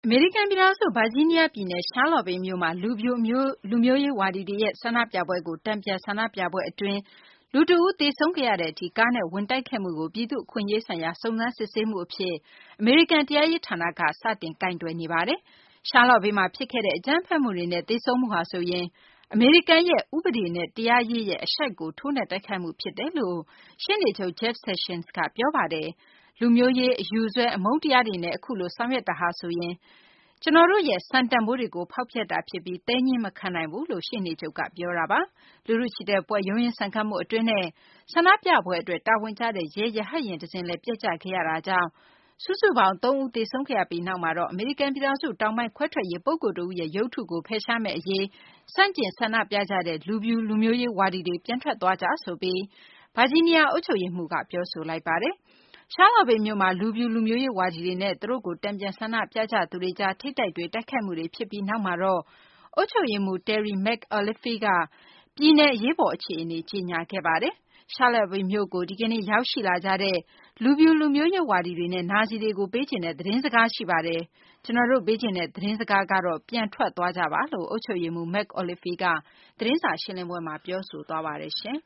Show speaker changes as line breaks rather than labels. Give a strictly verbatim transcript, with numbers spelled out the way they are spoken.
အမေရိကန်ပြည်ထောင်စု ဗာဂျီးနီးယားပြည်နယ် ရှားလော့ဗေးမြို့မှာ လူဖြူလူမျိုးရေးဝါဒီတွေရဲ့ ဆန္ဒပြပွဲကို တန်ပြန်ဆန္ဒပြပွဲအတွင်း လူတဦးသေဆုံးခဲ့ရတဲ့အထိ ကားနဲ့ဝင်တိုက်ခဲ့မှုကို ပြည်သူ့အခွင့်အရေးဆိုင်ရာ စုံစမ်းစစ်ဆေးမှုအဖြစ် အမေရိကန်တရားရေးဌာနက စတင်ကိုင်တွယ်နေပါတယ်။ ရှားလော့ဗေးမှာဖြစ်ခဲ့တဲ့ အကြမ်းဖက်မှုတွေနဲ့ သေဆုံးမှုဟာဆိုရင် အမေရိကန်ရဲ့ ဥပဒေနဲ့တရားရေးရဲ့ အရှိုက်ကို ထိုးနှက်တိုက်ခိုက်မှုဖြစ်တယ်လို့ ရှေ့နေချုပ် Jeff Sessions က ပြောပါတယ်။ လူမျိုးရေး၊ အယူစွဲ အမုန်းတရားတွေနဲ့ အခုလိုဆောင်ရွက်တာဟာဆိုရင် ကျနော်တို့ရဲ့ စံတန်ဖိုးတွေကို ဖောက်ဖျက်တာဖြစ်ပြီး သည်းညည်းမခံနိုင်ဘူးလို့ ရှေ့နေချုပ်က ပြောတာပါ။ လူထုချီတက်ပွဲ ရုန်းရင်းဆန်ခတ်မှုအတွင်းနဲ့ ဆန္ဒပြပွဲအတွက် တာဝန်ကျတဲ့ ရဲရဟတ်ယာဉ်တစင်းလည်း ပျက်ကျခဲ့ရတာကြောင့် စုစုပေါင်း သုံးဦး သေဆုံးခဲ့ရပြီးနောက်မှာတော့ အမေရိကန်ပြည်ထောင်စုတောင်ပိုင်း ခွဲထွက်ရေး ပုဂ္ဂိုလ်တဦးရဲ့ ရုပ်ထုကို ဖယ်ရှားမယ့်အရေး ဆန့်ကျင်ဆန္ဒပြကြတဲ့ လူဖြူလူမျိုးရေးဝါဒီတွေ ပြန်ထွက်သွားကြဆိုပြီး ဗာဂျီးနီးယား အုပ်ချုပ်ရေးမှူးက ပြောဆိုလိုက်ပါတယ်။ ရှားလော့ဗေးမြို့မှာ လူဖြူလူမျိုးရေးဝါဒီတွေနဲ့ သူတို့ကို တန်ပြန်ဆန္ဒပြကြသူတွေကြား ထိပ်တိုက်တွေ့ တိုက်ခိုက်မှုတွေဖြစ်ပြီးနောက်မှာတော့ အုပ်ချုပ်ရေးမှူး Terry McAuliffe က ပြည်နယ် အရေးပေါ်အခြေအနေ ကြေညာခဲ့ပါတယ်။ ရှားလော့ဗေးမြို့ကို ဒီကနေ့ ရောက်ရှိလာကြတဲ့ လူဖြူလူမျိုးရေးဝါဒီတွေနဲ့ နာဇီတွေကို ပေးချင်တဲ့ သတင်းစကားရှိပါတယ်။ ကျနော်တို့ ပေးချင်တဲ့ သတင်းစကားကတော့ ပြန်ထွက်သွားကြပါလို့ အုပ်ချုပ်ရေးမှူး McAuliffe က သတင်းစာရှင်းလင်းပွဲမှာ ပြောဆိုသွားပါတယ်။